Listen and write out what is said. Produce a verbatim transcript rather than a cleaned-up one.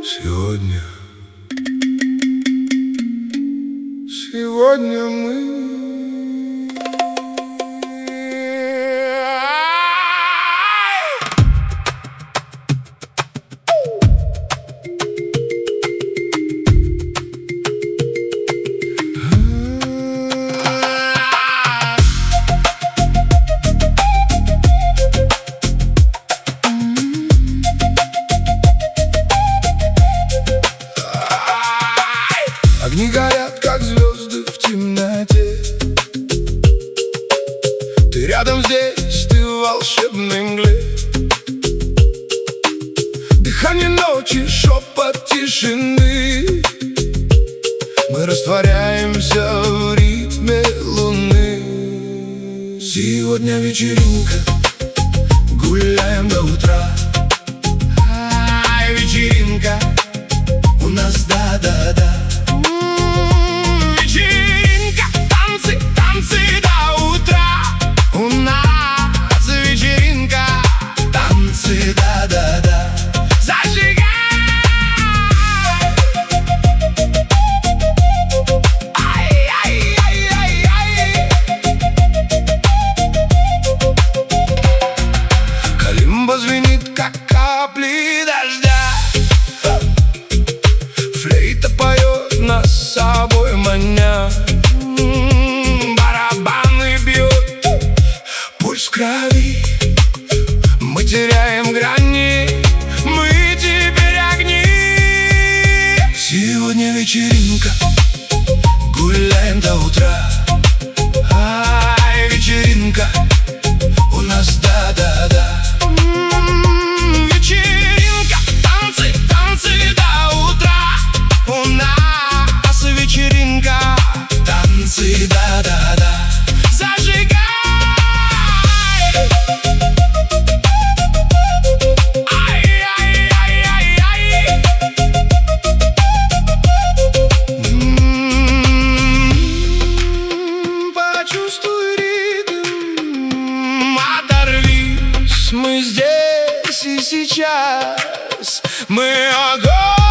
Сегодня, сегодня мы огни горят, как звезды в темноте. Ты рядом здесь, ты в волшебной мгле. Дыхание ночи, шепот тишины. Мы растворяемся в ритме луны. Сегодня вечеринка, гуляем до утра. Ай, вечеринка, у нас да-да-да. Звенит, как капли дождя. Флейта поет нас с собой маня. Барабаны бьют, пульс в крови. Мы теряем грани, мы теперь огни. Сегодня вечеринка, гуляем до утра. Ай, вечеринка, у нас да-да-да. Мы здесь и сейчас, мы огонь.